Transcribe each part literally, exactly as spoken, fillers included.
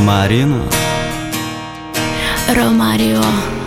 Марина Ромарио.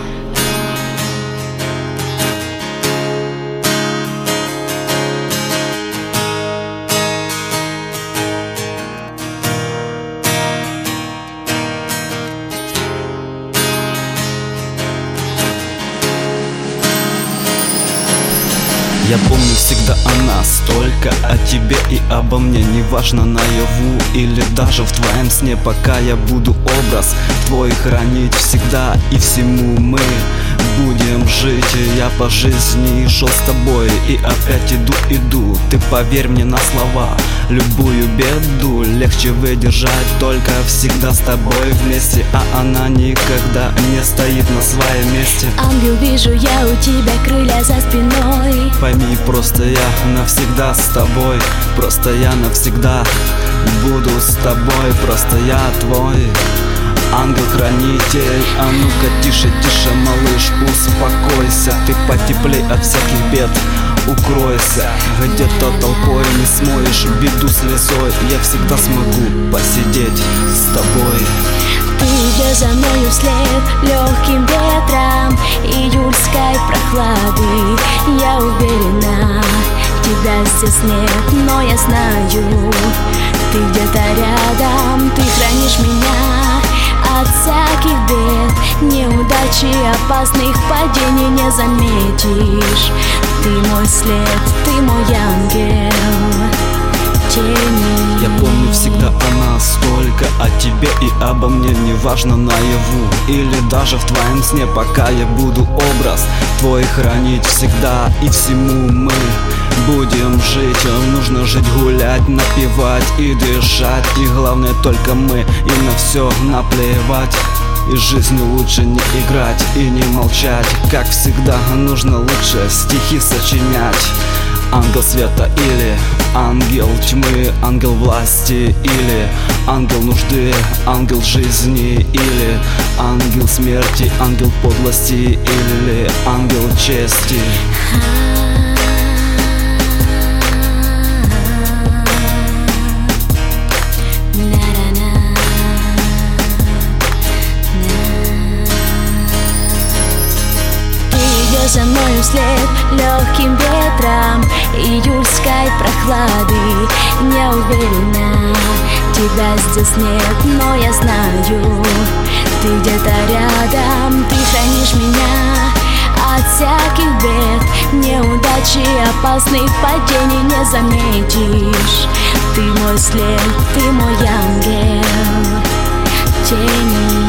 Я помню всегда о нас, только о тебе и обо мне. Неважно наяву или даже в твоем сне, пока я буду образ твой хранить всегда. И всему мы будем жить. Я по жизни шел с тобой и опять иду, иду. Ты поверь мне на слова, любую беду легче выдержать только всегда с тобой вместе. А она никогда не стоит на своем месте. Ангел, вижу я у тебя крылья за спиной. Пойми, просто я навсегда с тобой. Просто я навсегда буду с тобой. Просто я твой ангел-хранитель. А ну-ка тише, тише, малыш, успокойся. Ты потеплей от всяких бед укройся. Где-то толпой не смоешь беду слезой. Я всегда смогу посидеть с тобой. Ты идешь за мною вслед легким ветром июльской прохлады. Я уверена, тебя здесь нет, но я знаю, ты где-то рядом. Ты хранишь меня от всяких бед, неудачи, опасных падений не заметишь. Ты мой след, ты мой ангел тени. Я помню всегда о нас, только о тебе и обо мне. Неважно наяву или даже в твоем сне, пока я буду образ твой хранить всегда. И всему мы будем жить. Нужно жить, гулять, напевать и дышать. И главное только мы, и на все наплевать. И жизнью лучше не играть и не молчать. Как всегда нужно лучше стихи сочинять. Ангел света или ангел тьмы, ангел власти или ангел нужды, ангел жизни или ангел смерти, ангел подлости или ангел чести. За мною вслед легким ветром июльской прохлады. Не уверена, тебя здесь нет, но я знаю, ты где-то рядом. Ты хранишь меня от всяких бед, неудачи, опасных падений не заметишь. Ты мой след, ты мой ангел тени.